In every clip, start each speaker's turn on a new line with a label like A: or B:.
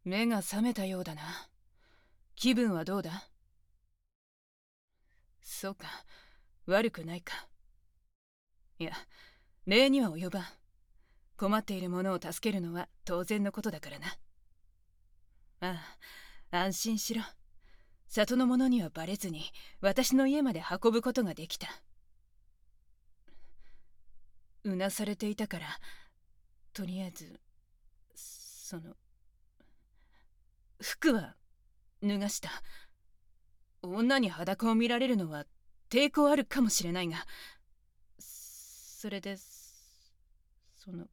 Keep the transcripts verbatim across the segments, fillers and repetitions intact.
A: 目が覚めたようだな。気分はどうだ？そうか、悪くないか。いや、礼には及ばん。困っている者を助けるのは当然のことだからな。ああ、安心しろ。里の者にはバレずに私の家まで運ぶことができた。うなされていたから、とりあえずその服は脱がした。女に裸を見られるのは抵抗あるかもしれないが、それでその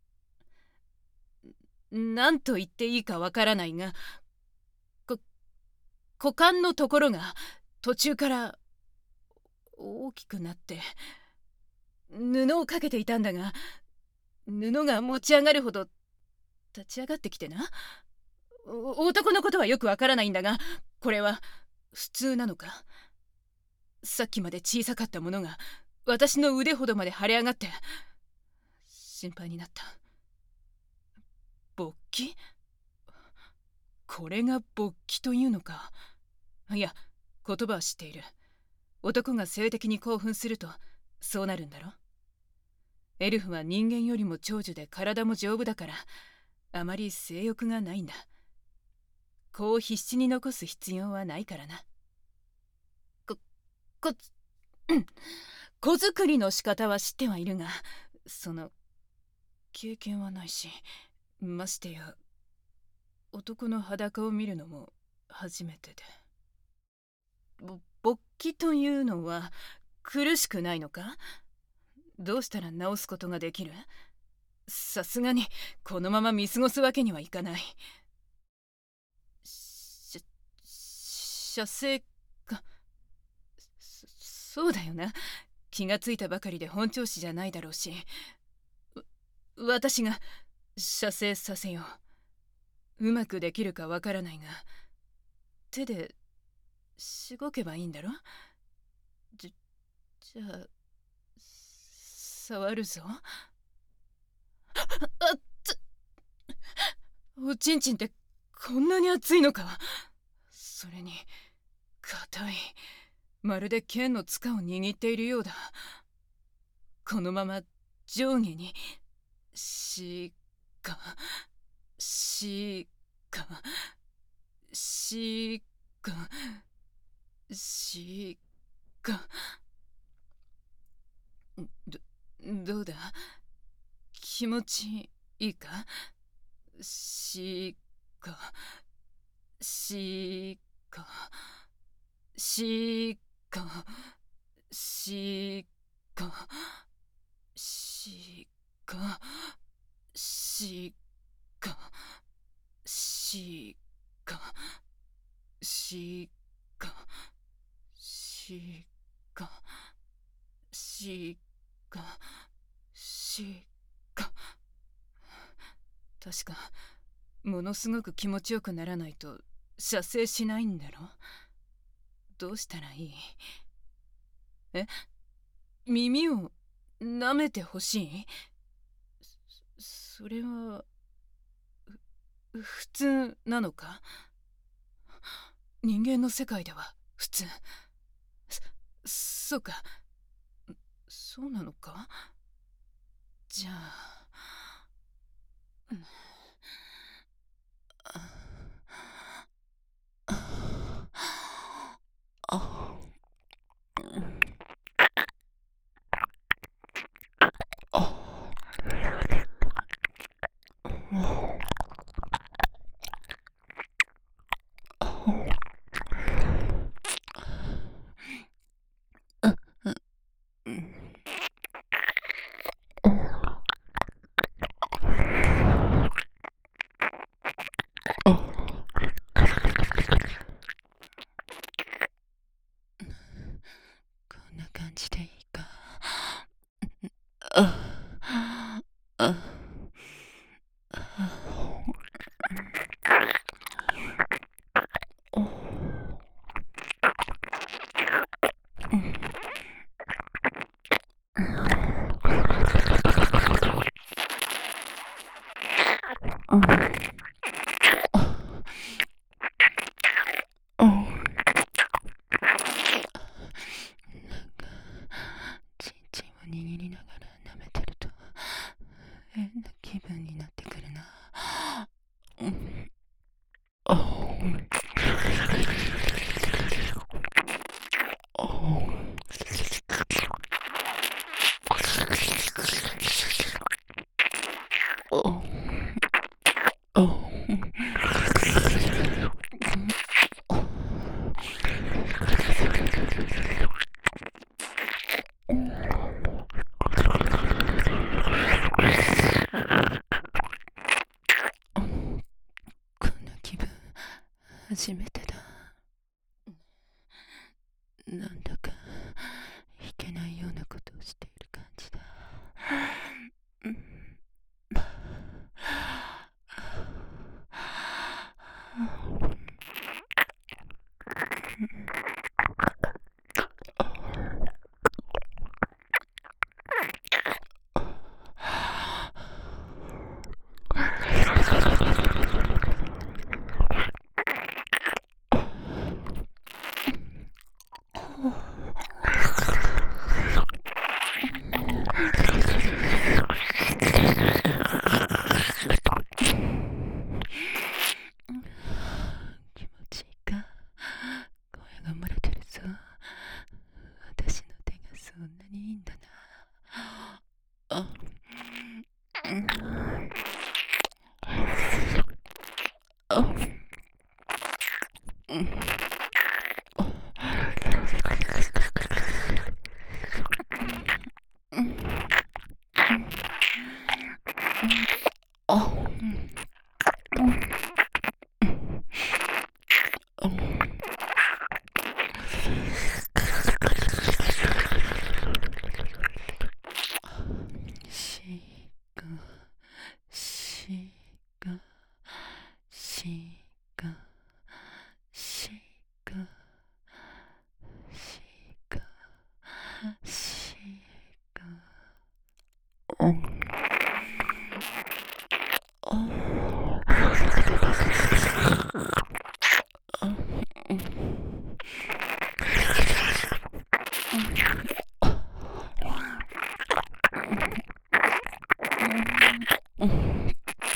A: 何と言っていいかわからないが、こ股間のところが途中から大きくなって布をかけていたんだが、布が持ち上がるほど立ち上がってきてな。男のことはよくわからないんだが、これは普通なのか？さっきまで小さかったものが私の腕ほどまで腫れ上がって心配になった。勃起？これが勃起というのか。いや、言葉は知っている。男が性的に興奮するとそうなるんだろ。エルフは人間よりも長寿で体も丈夫だから、あまり性欲がないんだ。子を必死に残す必要はないからな。こ、こ、うん、子作りの仕方は知ってはいるが、その経験はないし、ましてや男の裸を見るのも初めてで。ぼ勃起というのは苦しくないのか？どうしたら治すことができる？さすがにこのまま見過ごすわけにはいかない。し射精か。そそうだよな。気がついたばかりで本調子じゃないだろうし、私が射精させよう。うまくできるかわからないが、手でしごけばいいんだろ。じじゃあ触るぞ。あっつおちんちんってこんなに熱いのか。それに硬い、まるで剣の塚を握っているようだ。このまま上下にしかしかしかしかどどうだ、気持ちいいか？しかしかしかしかしかしかしかしかしかしかしか。確かものすごく気持ちよくならないと射精しないんだろ。どうしたらいい？え？耳を舐めてほしい？それは普通なのか？人間の世界では普通。そそうか、そうなのか？じゃあ、うん、あ
B: 変な気分になってくるな。うん、あーあーあこんな気分初めてだ。なんだかいけないようなことをしている感じだ。うん気持ちいいか。声が漏れてるぞ。私の手がそんなにいいんだな。あ、うん、あ、うん、うん、あ、うん、うん、しが、しが、しが、しが、しが、しが、うん、あ、あ、うん、うん、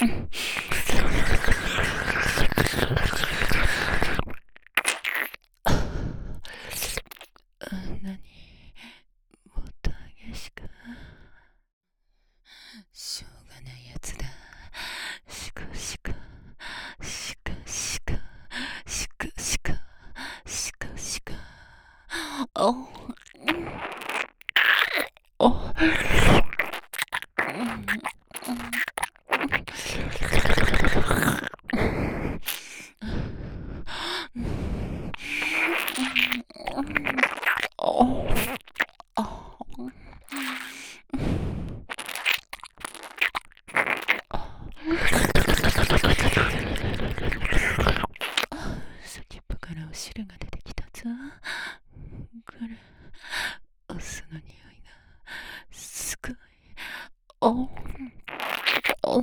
B: 何もっと激しく。しょうがないやつだ。しかしかしかしかしかしかしかしかああ先っぽからお汁が出てきたぞ。これお酢の匂いがすごい。おおお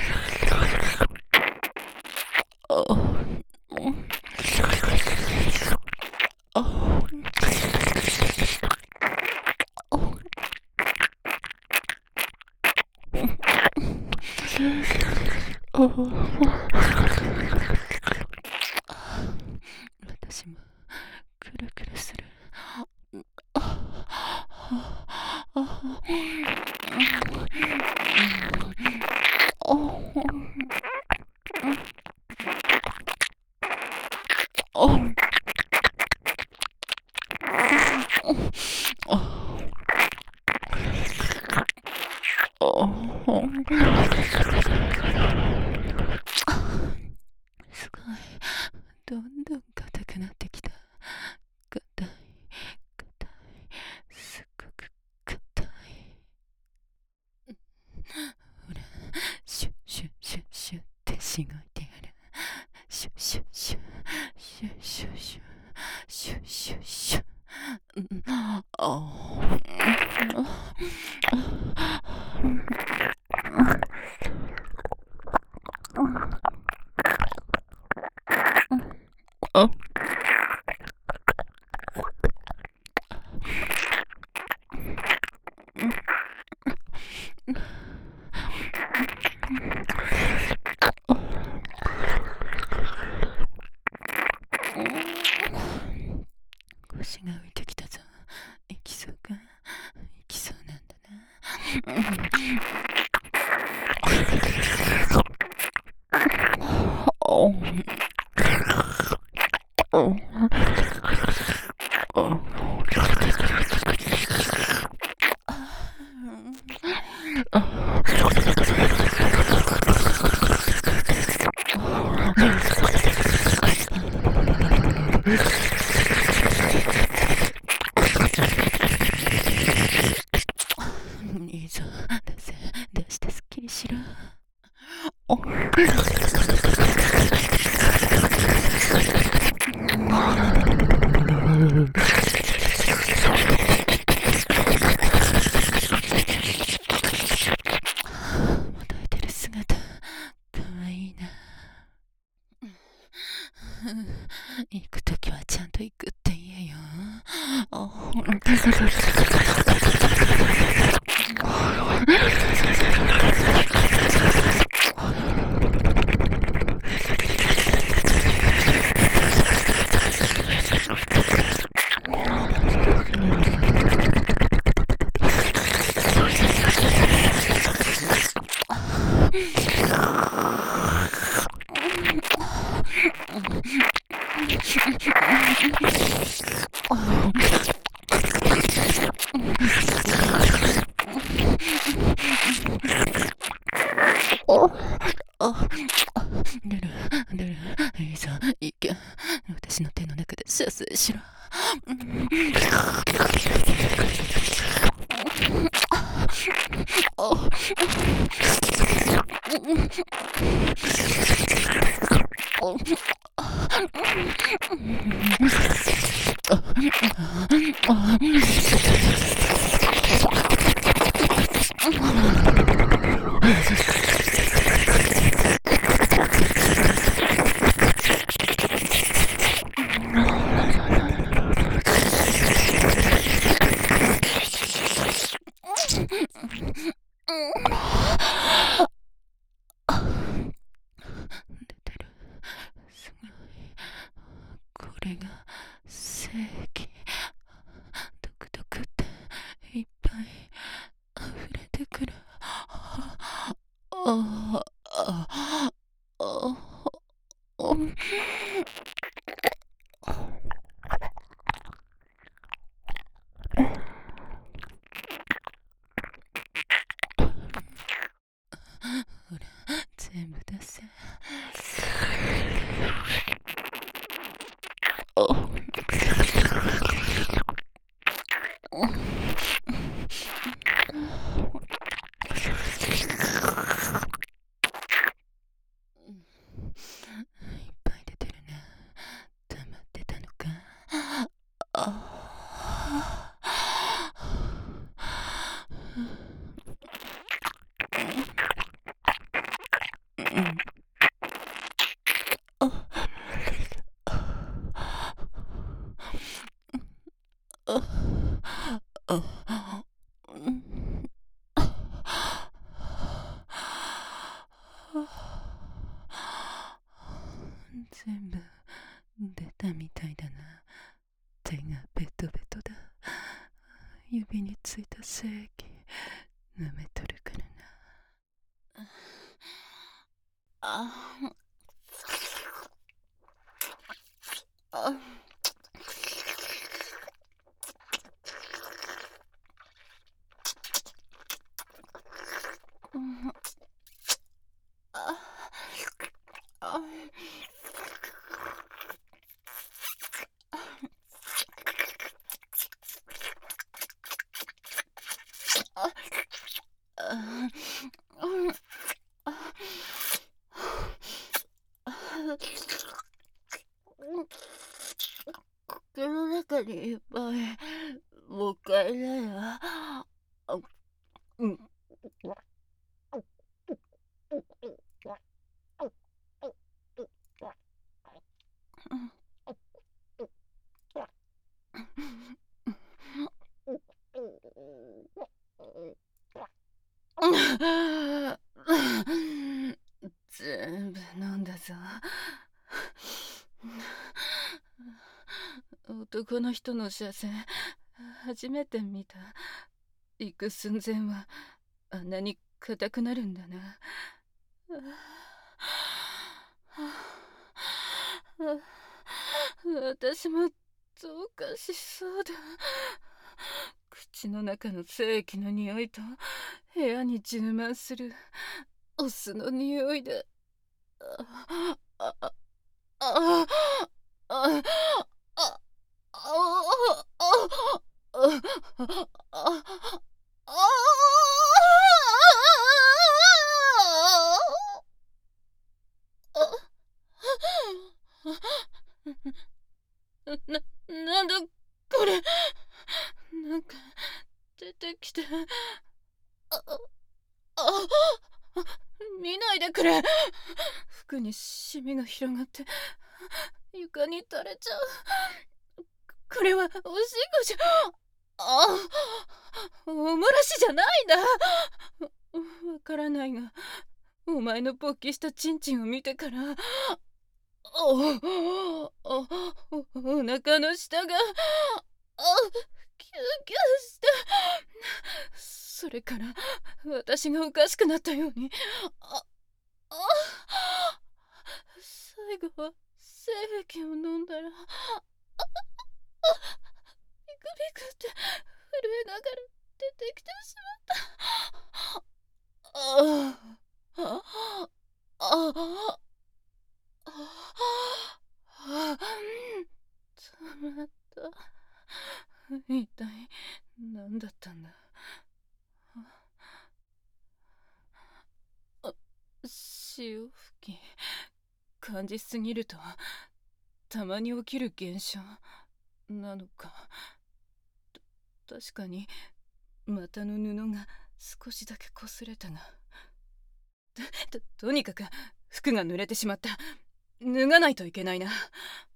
B: お私もくるくるする。すごい。どんどん硬くなってきた。硬い、硬い、すっごく硬い。ほら、シュッシュッシュッシュッってしごいてやる。シュッシュッシュッシュッシュッシュッシュッシュッシュッ。うんああいいぞ、出せ、出してすっきりしろ。もたえてる姿、かわいいな。行くときはちゃんと行くって言えよ。出る出る、いいぞ、いけ。私の手の中で射精しろ。出てる、すごい。これが正義。ドクドクっていっぱい溢れてくる。ああああほら、全部出せ。いっぱい出てるな。溜まってたのか。あ全部出たみたいだな。手がベトベトだ。指についた精液舐めとるからな。ああ口の中にいっぱいもう一回だよ。うん。全部飲んだぞ。男の人の射精初めて見た。行く寸前は
A: あんなに硬くなるんだな。私もどうかしそうだ。口の中の精液の匂いと部屋に充満するお酢の匂いで、ああああああな、なんだこれ。なんか出てきて。あ、あ、見ないでくれ。服にシミが広がって床に垂れちゃう。これはおしっこじゃ。あ、お漏らしじゃないんだ。わからないが、お前の勃起したチンチンを見てから、おおおお腹の下があキューキューして、それから私がおかしくなったように、ああ最後は精液を飲んだら、ああビクビクって震えながら出てきてしまった。ああああああ止まった。一体何だったんだ。あ、潮吹き感じすぎるとたまに起きる現象なのか。た確かに股の布が少しだけ擦れたが、とととにかく服が濡れてしまった。脱がないといけないな。